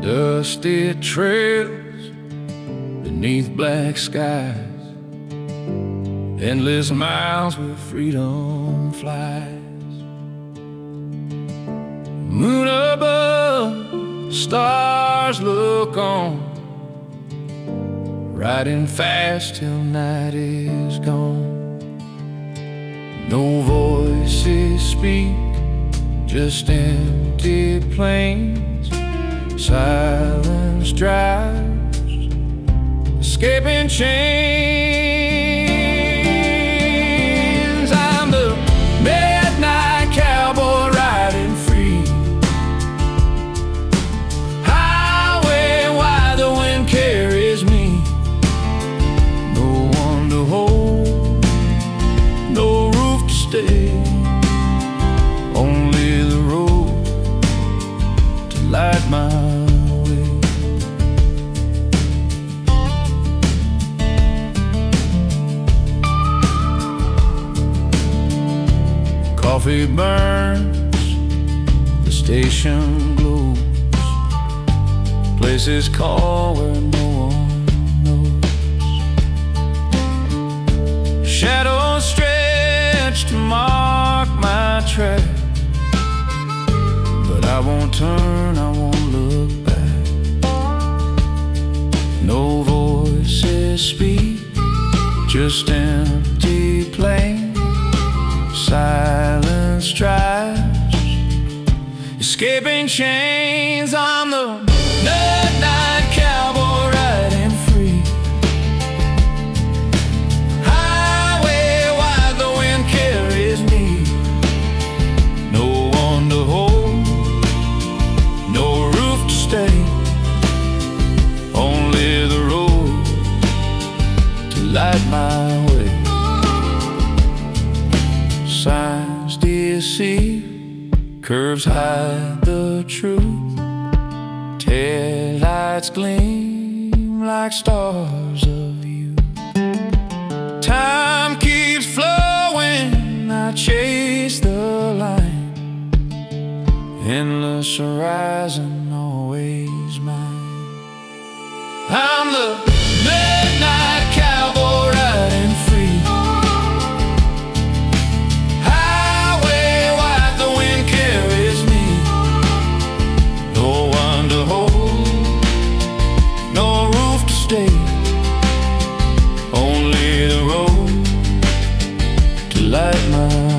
Dusty trails beneath black skies, endless miles where freedom flies. Moon above, stars look on, riding fast till night is gone. No voices speak, just empty plains. Silence drives, escaping chains. I'm the midnight cowboy riding free. Highway wide, the wind carries me. No one to hold, no roof to stay, only the road to light my way. Coffee burns, the station glows, places call where no one knows. Shadows stretch to mark my track, but I won't turn, I won't look back. No voices speak, just empty plains. Silence drives, escaping chains. I'm the midnight cowboy riding free. Highway wide, the wind carries me. No one to hold, no roof to stay, only the road to light my way. Signs deceive, curves hide the truth. Taillights gleam like stars of you. Time keeps flowing, I chase the line. Endless horizon, always mine. I'm the midnight cowboy riding free. Only the road to light my